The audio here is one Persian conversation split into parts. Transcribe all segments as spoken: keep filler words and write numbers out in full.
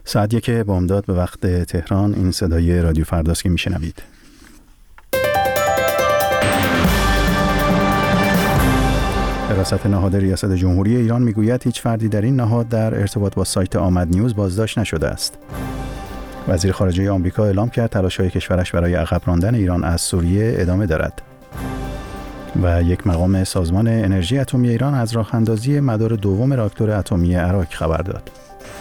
ساعت یک بامداد به وقت تهران. این صدای رادیو فرداست که میشنوید. حراست نهاد ریاست جمهوری ایران میگوید هیچ فردی در این نهاد در ارتباط با سایت آمد نیوز بازداشت نشده است. وزیر خارجه آمریکا اعلام کرد تلاش‌های کشورش برای عقب راندن ایران از سوریه ادامه دارد. و یک مقام سازمان انرژی اتمی ایران از راه اندازی مدار دوم راکتور اتمی عراق خبر داد.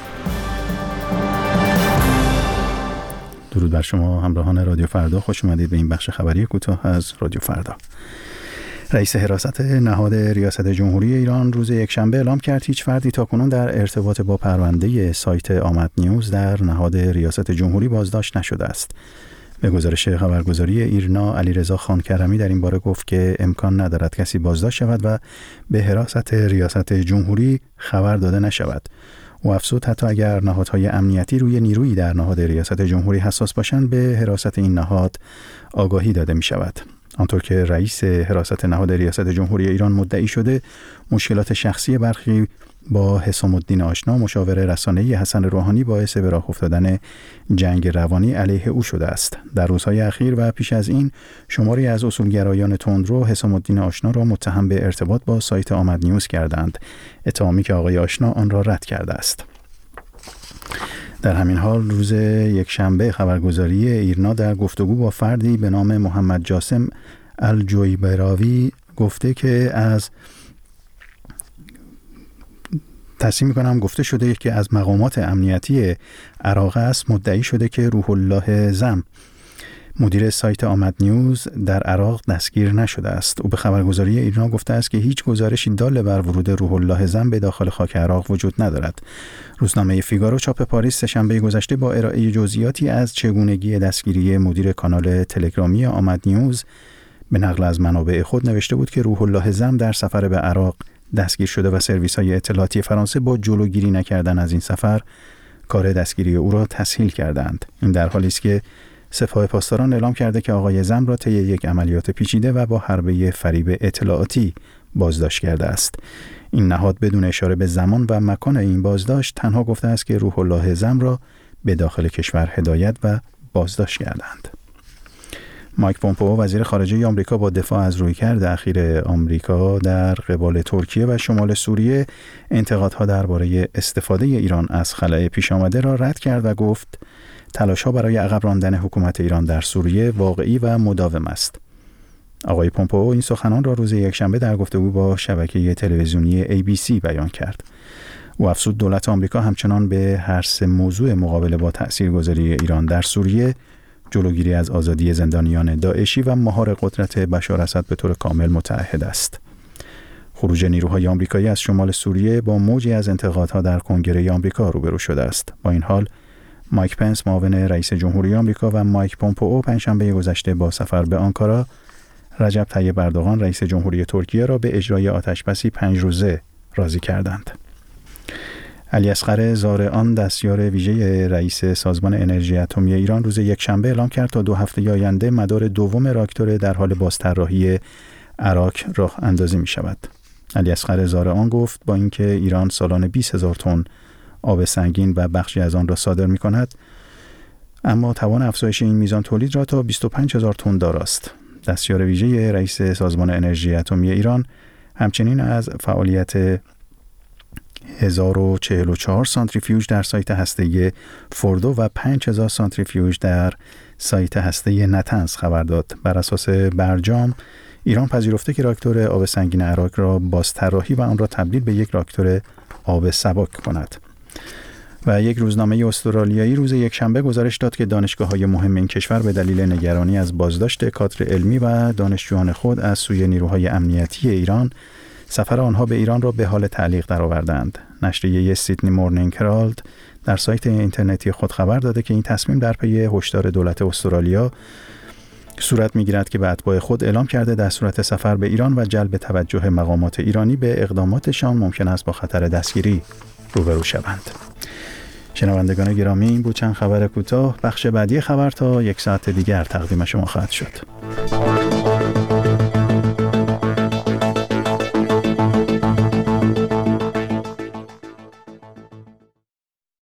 درود بر شما همراهان رادیو فردا، خوش اومدید به این بخش خبری کوتاه از رادیو فردا. رئیس حراست نهاد ریاست جمهوری ایران روز یکشنبه اعلام کرد هیچ فردی تاکنون در ارتباط با پرونده سایت آمد نیوز در نهاد ریاست جمهوری بازداشت نشده است. به گزارش خبرگزاری ایرنا، علیرضا خانکرمی در این باره گفت که امکان ندارد کسی بازداشت شود و به حراست ریاست جمهوری خبر داده نشود. او افزود حتی اگر نهادهای امنیتی روی نیرویی در نهاد ریاست جمهوری حساس باشند، به حراست این نهاد آگاهی داده می شود. آنطور که رئیس حراست نهاد ریاست جمهوری ایران مدعی شده، مشکلات شخصی برخی با حسام الدین آشنا، مشاور رسانه‌ای حسن روحانی، باعث به راه افتادن جنگ روانی علیه او شده است. در روزهای اخیر و پیش از این شماری از اصولگرایان تندرو حسام الدین آشنا را متهم به ارتباط با سایت آمد نیوز کردند، اتهامی که آقای آشنا آن را رد کرده است. در همین حال روز یکشنبه خبرگزاری ایرنا در گفتگو با فردی به نام محمد جاسم الجویبراوی گفته که از تصمیم میکنم گفته شده که از مقامات امنیتی عراق است مدعی شده که روح الله زم، مدیر سایت آمد نیوز در عراق، دستگیر نشده است. او به خبرگزاری ایرنا گفته است که هیچ گزارشی دال بر ورود روح الله زم به داخل خاک عراق وجود ندارد. روزنامه فیگارو چاپ پاریس سه‌شنبه گذشته با ارائه جزئیاتی از چگونگی دستگیری مدیر کانال تلگرامی آمد نیوز به نقل از منابع خود نوشته بود که روح الله زم در سفر به عراق دستگیر شده و سرویس‌های اطلاعاتی فرانسه با جلوگیری نکردن از این سفر کار دستگیری او را تسهیل کردند. این در حالی است که سپاه پاسداران اعلام کرده که آقای زم را طی یک عملیات پیچیده و با حربه فریب اطلاعاتی بازداشت کرده است. این نهاد بدون اشاره به زمان و مکان این بازداشت تنها گفته است که روح الله زم را به داخل کشور هدایت و بازداشت کردند. مایک پومپئو وزیر خارجه آمریکا با دفاع از رویکرد اخیر آمریکا در قبال ترکیه و شمال سوریه انتقادها درباره استفاده ایران از خلأ پیش آمده را رد کرد و گفت تلاش‌ها برای عقب راندن حکومت ایران در سوریه واقعی و مداوم است. آقای پومپئو این سخنان را روز یکشنبه در گفتگو با شبکه تلویزیونی ای بی سی بیان کرد. او افزود دولت آمریکا همچنان به هر سه موضوع مقابله با تأثیرگذاری ایران در سوریه، جلوگیری از آزادی زندانیان داعشی و مهار قدرت بشار اسد به طور کامل متعهد است. خروج نیروهای آمریکایی از شمال سوریه با موجی از انتقادها در کنگره آمریکا روبرو شده است. با این حال مایک پنس معاون رئیس جمهوری آمریکا و مایک پومپئو پنجشنبه گذشته با سفر به آنکارا رجب طیب اردوغان رئیس جمهوری ترکیه را به اجرای آتشبسی پنج روزه راضی کردند. علیاصغر زارعان دستیار ویژه رئیس سازمان انرژی اتمی ایران روز یکشنبه اعلام کرد تا دو هفته آینده مدار دوم راکتور در حال بازطراحی عراق راه اندازی می شود. علیاصغر زارعان گفت با اینکه ایران سالانه بیست هزار تن آب سنگین و بخشی از آن را صادر می کند، اما توان افزایش این میزان تولید را تا بیست و پنج هزار تن داراست. دستیار ویژه رئیس سازمان انرژی اتمی ایران همچنین از فعالیت هزار و چهل و چهار سانتریفیوژ در سایت هسته‌ای فوردو و پنج هزار سانتریفیوژ در سایت هسته‌ای نتنز خبر داد. بر اساس برجام ایران پذیرفته که راکتور آب سنگین عراق را بازطراحی و آن را تبدیل به یک راکتور آب سبک کند. و یک روزنامه استرالیایی روز یکشنبه گزارش داد که دانشگاه‌های مهم این کشور به دلیل نگرانی از بازداشت کادر علمی و دانشجویان خود از سوی نیروهای امنیتی ایران سفر آنها به ایران را به حال تعلیق درآوردند. نشریه سیدنی مورنینگ هرالد در سایت اینترنتی خود خبر داده که این تصمیم در پی هشدار دولت استرالیا صورت می‌گیرد که به اتباع خود اعلام کرده در صورت سفر به ایران و جلب توجه مقامات ایرانی به اقداماتشان ممکن است با خطر دستگیری روبرو شوند. شنوندگان گرامی، این بود چند خبر کوتاه. بخش بعدی خبر تا یک ساعت دیگر تقدیم شما خواهد شد.